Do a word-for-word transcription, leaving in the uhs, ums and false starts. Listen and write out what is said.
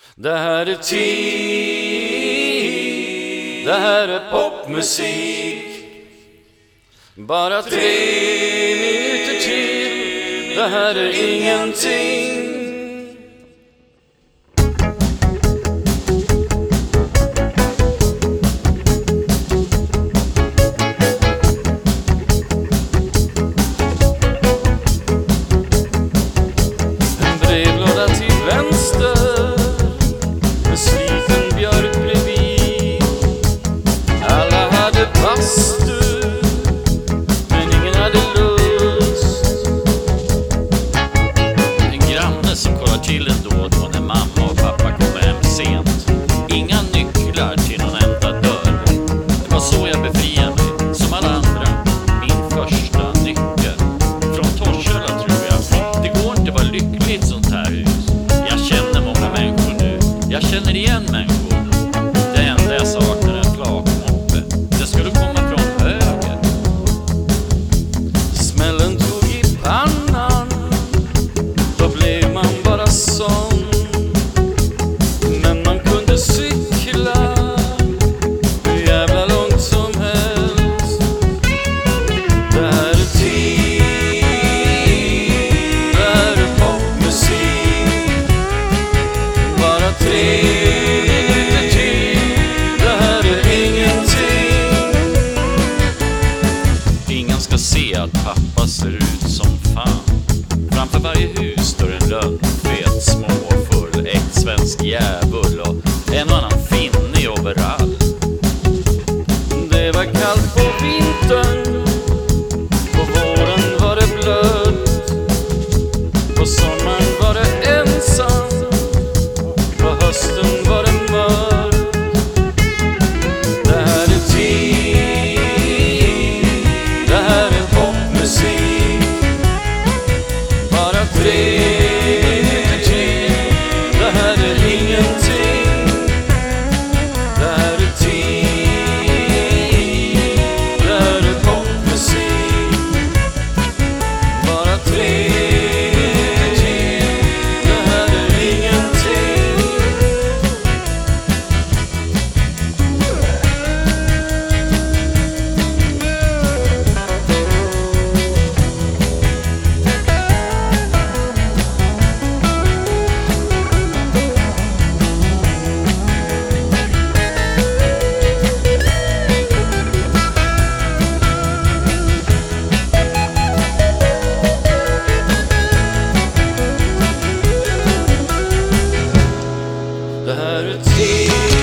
Det här är tid, det här är popmusik. Bara tre minuter till, det här är ingenting. En brevlåda till vänster, en sliten björk bredvid. Alla hade bastu, men ingen hade lust. En granne som kollar till en då och då när mamma och pappa kommer hem sent. Inga nycklar till någon enda dörr. Det var så jag befriade mig, som alla andra. Min första nyckel från Torshälla, tror jag. Det går inte att vara lyckligt sånt här hus. Jag känner många människor nu. Jag känner igen människor. Det enda jag saknar är en flakmoppe. Det skulle komma från höger. Smällen tog i pannan, då blev man bara sån. Men man kunde cykla hur jävla långt som helst. Det här är tid, det här är popmusik. Bara tre minuter till, det här är ingenting. Ingen ska se att pappa ser ut som fan. Framför varje hus står en lönnfet, småfull, äkt svensk djävul och en och annan finne i overall. Det var kallt på vintern, på våren var det blött, på sommaren var det ensam, på hösten var det mörkt. Det här är tid, det här är popmusik. Bara tre minuter till, det här är ingenting. Det här är tid, det här är popmusik. Bara tre minuter till, det här är ingenting. Det här är tid.